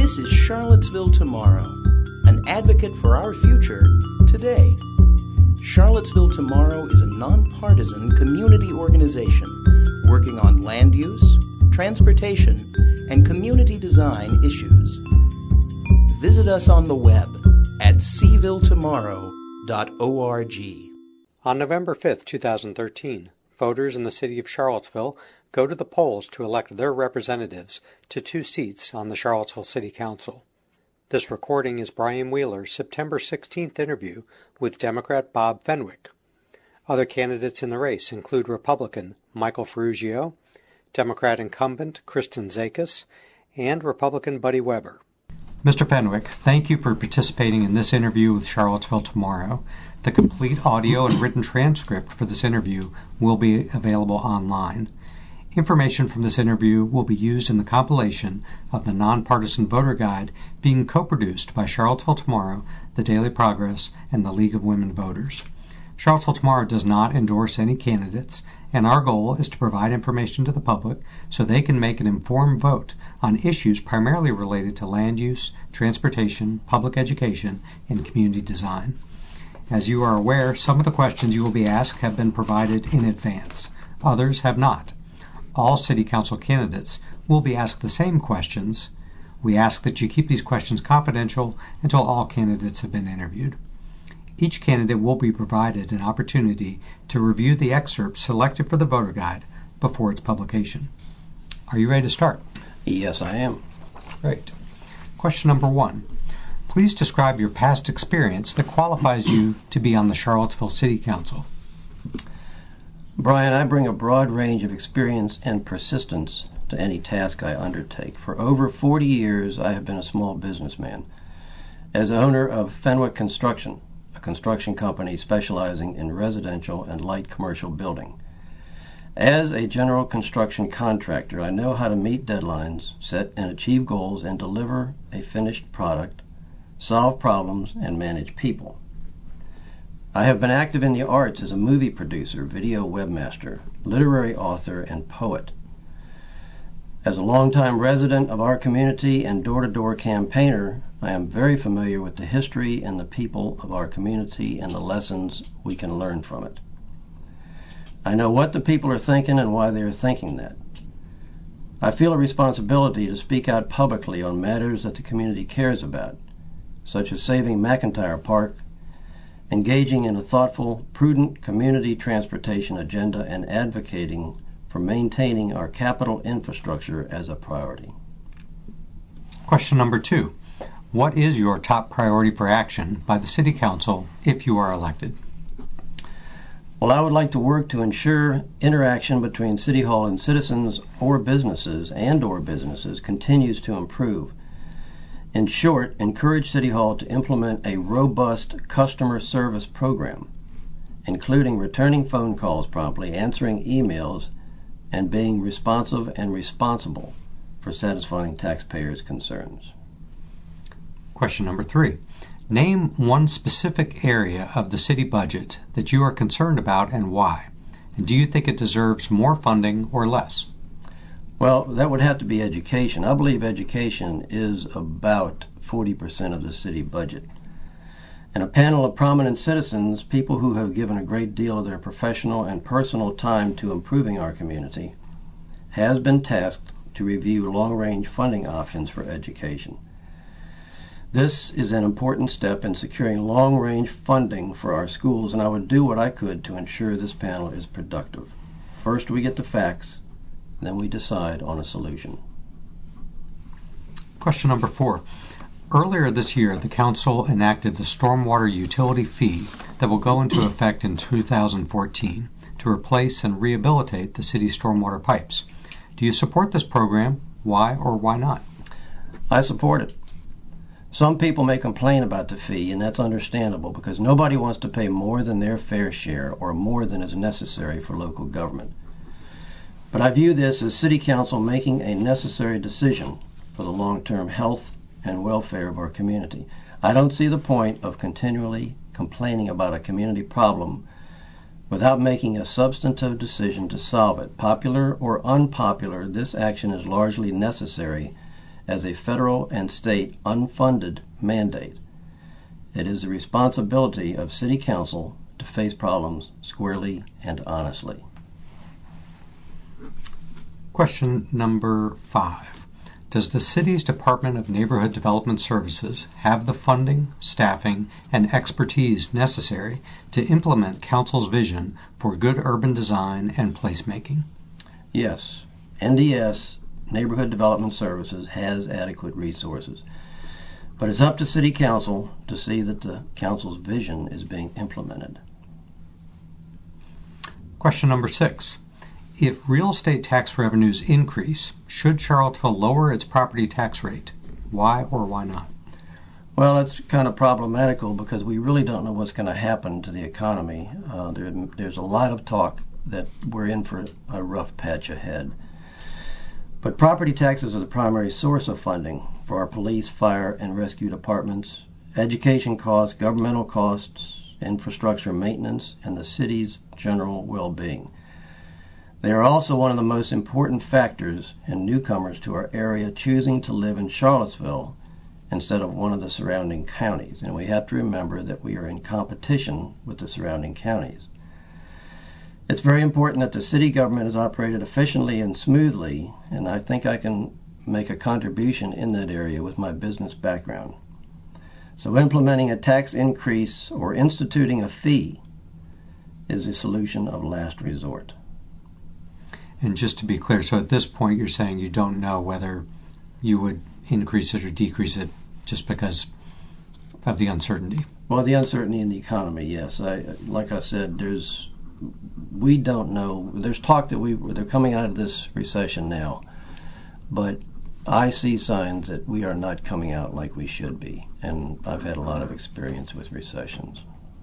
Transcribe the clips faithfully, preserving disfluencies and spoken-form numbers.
This is Charlottesville Tomorrow, an advocate for our future today. Charlottesville Tomorrow is a nonpartisan community organization working on land use, transportation, and community design issues. Visit us on the web at c ville tomorrow dot org. On November fifth, two thousand thirteen, voters in the city of Charlottesville go to the polls to elect their representatives to two seats on the Charlottesville City Council. This recording is Brian Wheeler's September sixteenth interview with Democrat Bob Fenwick. Other candidates in the race include Republican Michael Ferrugio, Democrat incumbent Kristen Zakis, and Republican Buddy Weber. Mister Fenwick, thank you for participating in this interview with Charlottesville Tomorrow. The complete audio and written transcript for this interview will be available online. Information from this interview will be used in the compilation of the Nonpartisan Voter Guide being co-produced by Charlottesville Tomorrow, the Daily Progress, and the League of Women Voters. Charlottesville Tomorrow does not endorse any candidates, and our goal is to provide information to the public so they can make an informed vote on issues primarily related to land use, transportation, public education, and community design. As you are aware, some of the questions you will be asked have been provided in advance. Others have not. All City Council candidates will be asked the same questions. We ask that you keep these questions confidential until all candidates have been interviewed. Each candidate will be provided an opportunity to review the excerpts selected for the voter guide before its publication. Are you ready to start? Yes, I am. Great. Question number one. Please describe your past experience that qualifies you to be on the Charlottesville City Council. Brian, I bring a broad range of experience and persistence to any task I undertake. For over forty years, I have been a small businessman. As owner of Fenwick Construction, a construction company specializing in residential and light commercial building. As a general construction contractor, I know how to meet deadlines, set and achieve goals, and deliver a finished product, solve problems, and manage people. I have been active in the arts as a movie producer, video webmaster, literary author, and poet. As a longtime resident of our community and door-to-door campaigner, I am very familiar with the history and the people of our community and the lessons we can learn from it. I know what the people are thinking and why they are thinking that. I feel a responsibility to speak out publicly on matters that the community cares about, such as saving McIntyre Park, engaging in a thoughtful, prudent community transportation agenda, and advocating for maintaining our capital infrastructure as a priority. Question number two. What is your top priority for action by the City Council if you are elected? Well, I would like to work to ensure interaction between City Hall and citizens or businesses and or businesses continues to improve. In short, encourage City Hall to implement a robust customer service program, including returning phone calls promptly, answering emails, and being responsive and responsible for satisfying taxpayers' concerns. Question number three. Name one specific area of the city budget that you are concerned about and why. And do you think it deserves more funding or less? Well, that would have to be education. I believe education is about forty percent of the city budget. And a panel of prominent citizens, people who have given a great deal of their professional and personal time to improving our community, has been tasked to review long-range funding options for education. This is an important step in securing long-range funding for our schools, and I would do what I could to ensure this panel is productive. First, we get the facts, then we decide on a solution. Question number four. Earlier this year, the Council enacted the stormwater utility fee that will go into effect in two thousand fourteen to replace and rehabilitate the city's stormwater pipes. Do you support this program? Why or why not? I support it. Some people may complain about the fee, and that's understandable because nobody wants to pay more than their fair share or more than is necessary for local government. But I view this as City Council making a necessary decision for the long-term health and welfare of our community. I don't see the point of continually complaining about a community problem without making a substantive decision to solve it. Popular or unpopular, this action is largely necessary as a federal and state unfunded mandate. It is the responsibility of City Council to face problems squarely and honestly. Question number five. Does the city's Department of Neighborhood Development Services have the funding, staffing, and expertise necessary to implement Council's vision for good urban design and placemaking? Yes. N D S, Neighborhood Development Services, has adequate resources. But it's up to City Council to see that the Council's vision is being implemented. Question number six. If real estate tax revenues increase, should Charlottesville lower its property tax rate? Why or why not? Well, it's kind of problematical because we really don't know what's going to happen to the economy. Uh, there, there's a lot of talk that we're in for a rough patch ahead. But property taxes are the primary source of funding for our police, fire, and rescue departments, education costs, governmental costs, infrastructure maintenance, and the city's general well-being. They are also one of the most important factors in newcomers to our area choosing to live in Charlottesville instead of one of the surrounding counties. And we have to remember that we are in competition with the surrounding counties. It's very important that the city government is operated efficiently and smoothly, and I think I can make a contribution in that area with my business background. So implementing a tax increase or instituting a fee is a solution of last resort. And just to be clear, so at this point you're saying you don't know whether you would increase it or decrease it just because of the uncertainty? Well, the uncertainty in the economy, yes. I, like I said, there's we don't know. There's talk that we they're coming out of this recession now, but I see signs that we are not coming out like we should be, and I've had a lot of experience with recessions.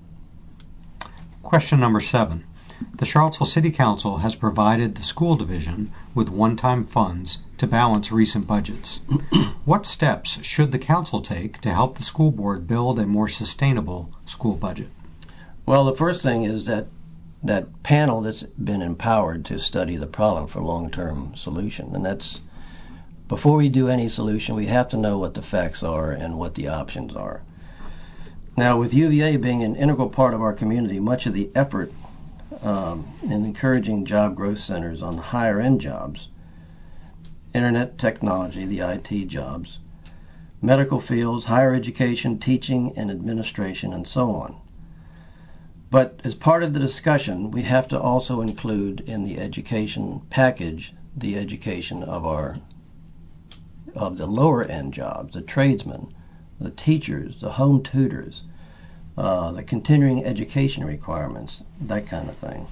Question number seven. The Charlottesville City Council has provided the school division with one-time funds to balance recent budgets. What steps should the council take to help the school board build a more sustainable school budget? Well, the first thing is that that panel that's been empowered to study the problem for long-term solution, and that's before we do any solution, we have to know what the facts are and what the options are. Now, with U V A being an integral part of our community, much of the effort um, in encouraging job growth centers on higher-end jobs, internet technology, the I T jobs, medical fields, higher education, teaching and administration, and so on. But as part of the discussion, we have to also include in the education package the education of our of the lower end jobs, the tradesmen, the teachers, the home tutors, uh, the continuing education requirements, that kind of thing.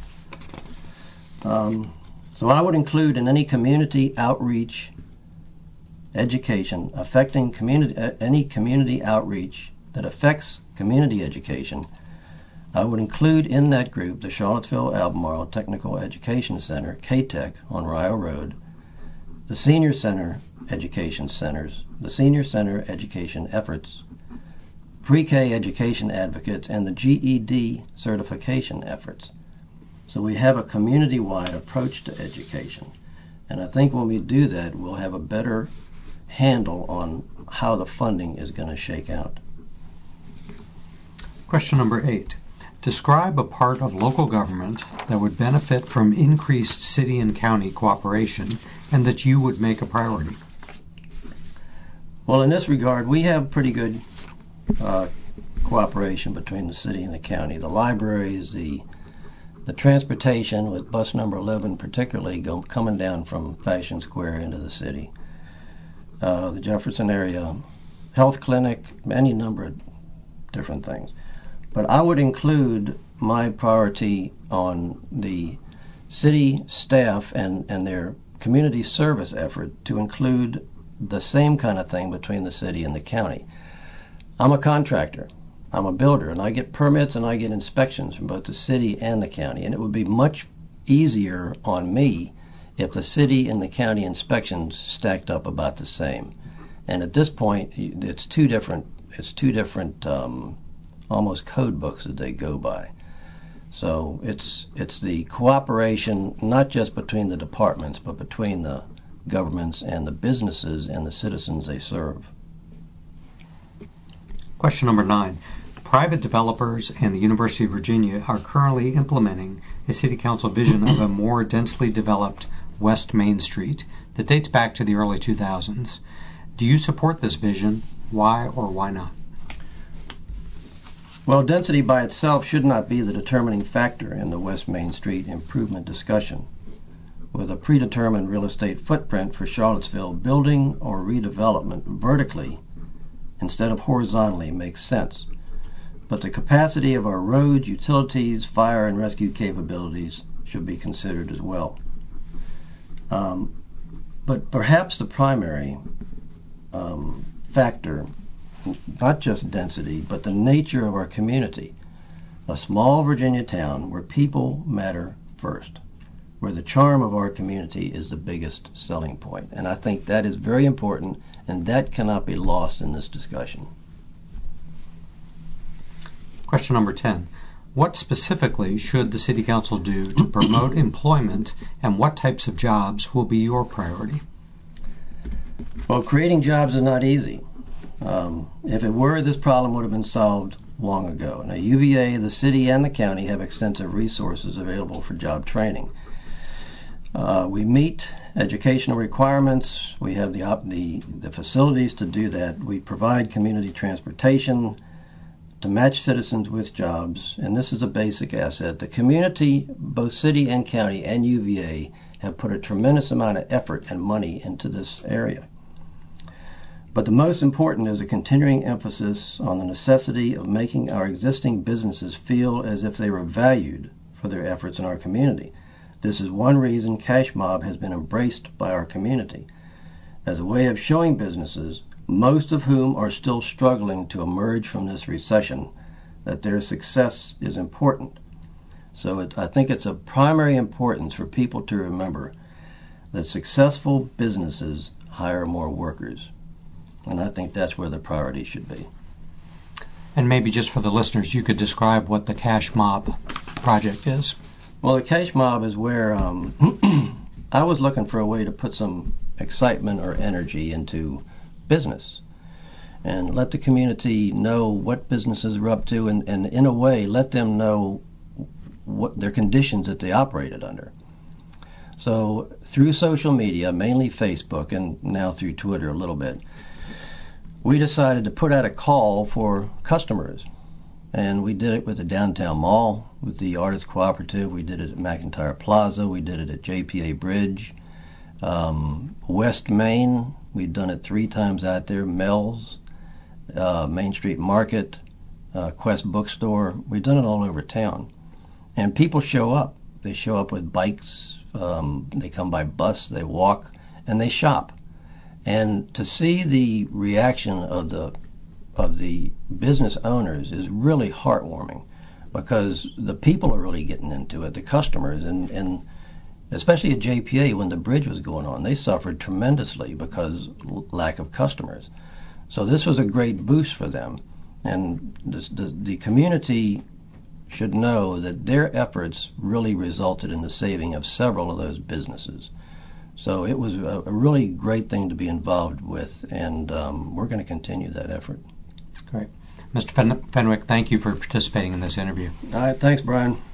Um, so I would include in any community outreach education affecting community, uh, any community outreach that affects community education. I would include in that group the Charlottesville Albemarle Technical Education Center, K TEC, on Rio Road, the Senior Center Education Centers, the Senior Center Education Efforts, pre-K education advocates, and the G E D certification efforts. So we have a community-wide approach to education. And I think when we do that, we'll have a better handle on how the funding is going to shake out. Question number eight. Describe a part of local government that would benefit from increased city and county cooperation and that you would make a priority. Well, in this regard, we have pretty good uh, cooperation between the city and the county. The libraries, the the transportation with bus number eleven particularly go, coming down from Fashion Square into the city. Uh, the Jefferson area health clinic, any number of different things. But I would include my priority on the city staff and, and their community service effort to include the same kind of thing between the city and the county. I'm a contractor. I'm a builder, and I get permits and I get inspections from both the city and the county. And it would be much easier on me if the city and the county inspections stacked up about the same. And at this point, it's two different, it's two different um, almost code books that they go by. So it's it's the cooperation not just between the departments, but between the governments and the businesses and the citizens they serve. Question number nine. Private developers and the University of Virginia are currently implementing a City Council vision of a more densely developed West Main Street that dates back to the early two thousands. Do you support this vision? Why or why not? Well, density by itself should not be the determining factor in the West Main Street improvement discussion. With a predetermined real estate footprint for Charlottesville, building or redevelopment vertically instead of horizontally makes sense. But the capacity of our roads, utilities, fire and rescue capabilities should be considered as well. Um, but perhaps the primary um, factor, not just density, but the nature of our community. A small Virginia town where people matter first, where the charm of our community is the biggest selling point. And I think that is very important, and that cannot be lost in this discussion. Question number ten. What specifically should the City Council do to promote employment, and what types of jobs will be your priority? Well, creating jobs is not easy. Um, if it were, this problem would have been solved long ago. Now, U V A, the city, and the county have extensive resources available for job training. Uh, we meet educational requirements. We have the, op- the, the facilities to do that. We provide community transportation to match citizens with jobs, and this is a basic asset. The community, both city and county and U V A, have put a tremendous amount of effort and money into this area. But the most important is a continuing emphasis on the necessity of making our existing businesses feel as if they were valued for their efforts in our community. This is one reason Cash Mob has been embraced by our community as a way of showing businesses, most of whom are still struggling to emerge from this recession, that their success is important. So it, I think it's of primary importance for people to remember that successful businesses hire more workers. And I think that's where the priority should be. And maybe just for the listeners, you could describe what the Cash Mob project is. Well, the Cash Mob is where um, I was looking for a way to put some excitement or energy into business and let the community know what businesses are up to, and, and in a way let them know what their conditions that they operated under. So through social media, mainly Facebook and now through Twitter a little bit, we decided to put out a call for customers. And we did it with the Downtown Mall, with the Artists Cooperative. We did it at McIntyre Plaza. We did it at J P A Bridge. Um, West Main, we've done it three times out there. Mel's, uh, Main Street Market, uh, Quest Bookstore. We've done it all over town. And people show up. They show up with bikes. Um, they come by bus. They walk. And they shop. And to see the reaction of the of the business owners is really heartwarming, because the people are really getting into it, the customers, and, and especially at J P A when the bridge was going on, they suffered tremendously because lack of customers. So this was a great boost for them, and this, the, the community should know that their efforts really resulted in the saving of several of those businesses. So it was a, a really great thing to be involved with, and um, we're going to continue that effort. Great. Mister Fen- Fenwick, thank you for participating in this interview. All right, thanks, Brian.